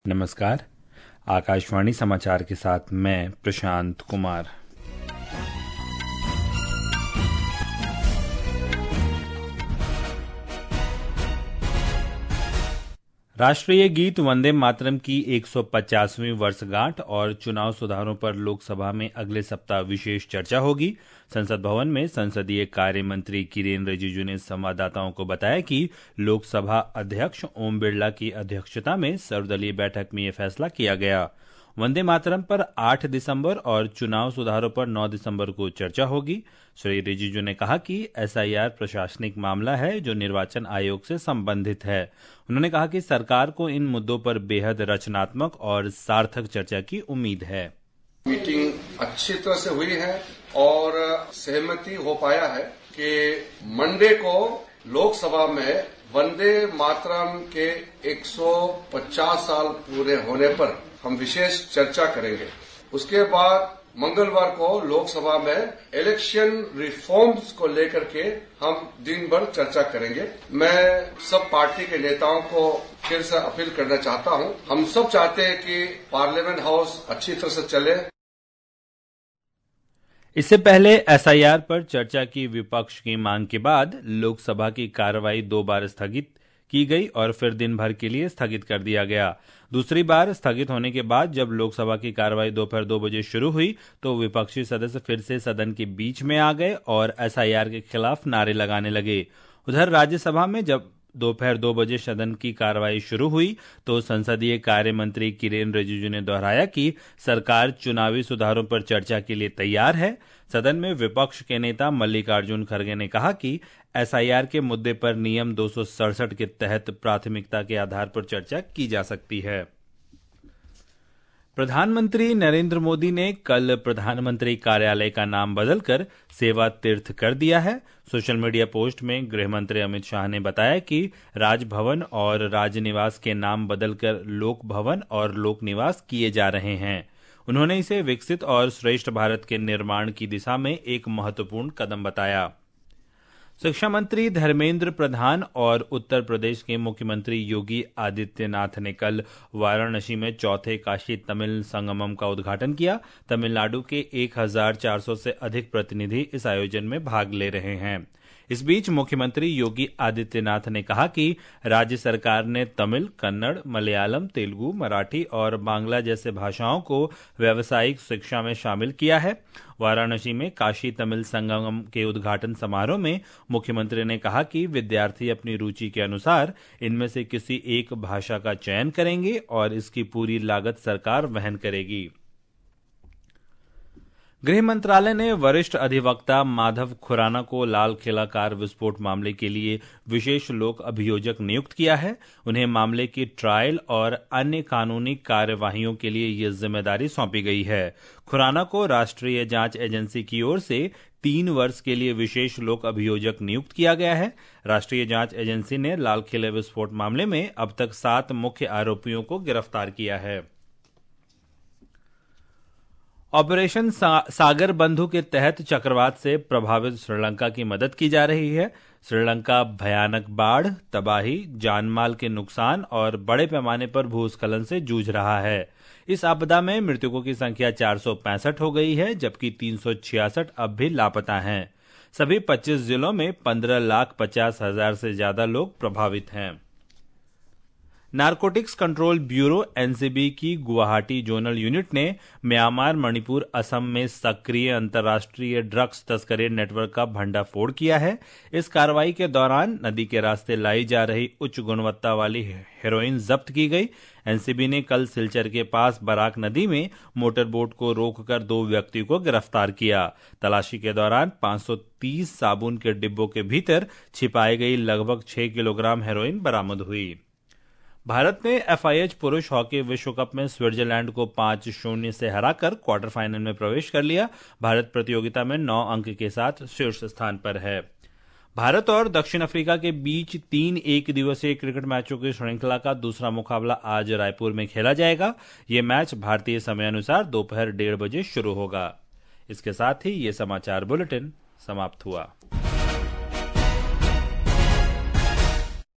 नमस्कार। आकाशवाणी समाचार के साथ मैं प्रशांत कुमार। राष्ट्रीय गीत वंदे मातरम की 150वीं वर्षगांठ और चुनाव सुधारों पर लोकसभा में अगले सप्ताह विशेष चर्चा होगी। संसद भवन में संसदीय कार्य मंत्री किरेन रिजिजू ने संवाददाताओं को बताया कि लोकसभा अध्यक्ष ओम बिरला की अध्यक्षता में सर्वदलीय बैठक में यह फैसला किया गया। वंदे मातरम पर 8 दिसंबर और चुनाव सुधारों पर 9 दिसंबर को चर्चा होगी। श्री रिजिजू ने कहा कि एसआईआर प्रशासनिक मामला है जो निर्वाचन आयोग से संबंधित है। उन्होंने कहा कि सरकार को इन मुद्दों पर बेहद रचनात्मक और सार्थक चर्चा की उम्मीद है। मीटिंग अच्छी तरह से हुई है और सहमति हो पाया है कि मंडे को लोकसभा में वंदे मातरम के 150 साल पूरे होने पर हम विशेष चर्चा करेंगे। उसके बाद मंगलवार को लोकसभा में इलेक्शन रिफॉर्म्स को लेकर के हम दिन भर चर्चा करेंगे। मैं सब पार्टी के नेताओं को फिर से अपील करना चाहता हूं। हम सब चाहते हैं कि पार्लियामेंट हाउस अच्छी तरह से चले। इससे पहले एसआईआर पर चर्चा की विपक्ष की मांग के बाद लोकसभा की कार्रवाई 2 बार स्थगित की गई और फिर दिन भर के लिए स्थगित कर दिया गया। दूसरी बार स्थगित होने के बाद जब लोकसभा की कार्रवाई दोपहर 2 बजे शुरू हुई तो विपक्षी सदस्य फिर से सदन के बीच में आ गए और एसआईआर के खिलाफ नारे लगाने लगे। उधर राज्यसभा में जब दोपहर 2 बजे सदन की कार्रवाई शुरू हुई तो संसदीय कार्य मंत्री किरेन रिजिजू ने दोहराया कि सरकार चुनावी सुधारों पर चर्चा के लिए तैयार है। सदन में विपक्ष के नेता मल्लिकार्जुन खड़गे ने कहा कि एसआईआर के मुद्दे पर नियम 267 के तहत प्राथमिकता के आधार पर चर्चा की जा सकती है। प्रधानमंत्री नरेंद्र मोदी ने कल प्रधानमंत्री कार्यालय का नाम बदलकर सेवा तीर्थ कर दिया है। सोशल मीडिया पोस्ट में गृह मंत्री अमित शाह ने बताया कि राजभवन और राजनिवास के नाम बदलकर लोक भवन और लोक निवास किए जा रहे हैं। उन्होंने इसे विकसित और श्रेष्ठ भारत के निर्माण की दिशा में एक महत्वपूर्ण कदम बताया। शिक्षा मंत्री धर्मेंद्र प्रधान और उत्तर प्रदेश के मुख्यमंत्री योगी आदित्यनाथ ने कल वाराणसी में चौथे काशी तमिल संगमम का उद्घाटन किया। तमिलनाडु के 1400 से अधिक प्रतिनिधि इस आयोजन में भाग ले रहे हैं। इस बीच मुख्यमंत्री योगी आदित्यनाथ ने कहा कि राज्य सरकार ने तमिल, कन्नड़, मलयालम, तेलुगु, मराठी और बांग्ला जैसे भाषाओं को व्यावसायिक शिक्षा में शामिल किया है। वाराणसी में काशी तमिल संगमम के उद्घाटन समारोह में मुख्यमंत्री ने कहा कि विद्यार्थी अपनी रुचि के अनुसार इनमें से किसी एक भाषा का चयन करेंगे और इसकी पूरी लागत सरकार वहन करेगी। गृह मंत्रालय ने वरिष्ठ अधिवक्ता माधव खुराना को लाल किला कार विस्फोट मामले के लिए विशेष लोक अभियोजक नियुक्त किया है। उन्हें मामले की ट्रायल और अन्य कानूनी कार्यवाहियों के लिए यह जिम्मेदारी सौंपी गई है। खुराना को राष्ट्रीय जांच एजेंसी की ओर से 3 वर्ष के लिए विशेष लोक अभियोजक नियुक्त किया गया है। राष्ट्रीय जांच एजेंसी ने लाल किले विस्फोट मामले में अब तक 7 मुख्य आरोपियों को गिरफ्तार किया है। ऑपरेशन सागर बंधु के तहत चक्रवात से प्रभावित श्रीलंका की मदद की जा रही है। श्रीलंका भयानक बाढ़, तबाही, जानमाल के नुकसान और बड़े पैमाने पर भूस्खलन से जूझ रहा है। इस आपदा में मृतकों की संख्या 465 हो गई है, जबकि 366 अब भी लापता हैं। सभी 25 जिलों में 15,50,000 से ज्यादा लोग प्रभावित हैं। नारकोटिक्स कंट्रोल ब्यूरो एनसीबी की गुवाहाटी जोनल यूनिट ने म्यांमार, मणिपुर, असम में सक्रिय अंतर्राष्ट्रीय ड्रग्स तस्करी नेटवर्क का भंडाफोड़ किया है। इस कार्रवाई के दौरान नदी के रास्ते लाई जा रही उच्च गुणवत्ता वाली हेरोइन जब्त की गई। एनसीबी ने कल सिलचर के पास बराक नदी में मोटरबोट को रोककर 2 व्यक्ति को गिरफ्तार किया। तलाशी के दौरान 530 साबुन के डिब्बों के भीतर छिपाई गई लगभग 6 किलोग्राम हेरोइन बरामद हुई। भारत ने एफआईएच पुरुष हॉकी विश्व कप में स्विट्जरलैंड को 5-0 से हराकर क्वार्टर फाइनल में प्रवेश कर लिया। भारत प्रतियोगिता में 9 अंक के साथ शीर्ष स्थान पर है। भारत और दक्षिण अफ्रीका के बीच 3 एक दिवसीय क्रिकेट मैचों की श्रृंखला का दूसरा मुकाबला आज रायपुर में खेला जाएगा। यह मैच भारतीय समयानुसार दोपहर 1:30 बजे शुरू होगा। इसके साथ ही ये समाचार बुलेटिन समाप्त हुआ।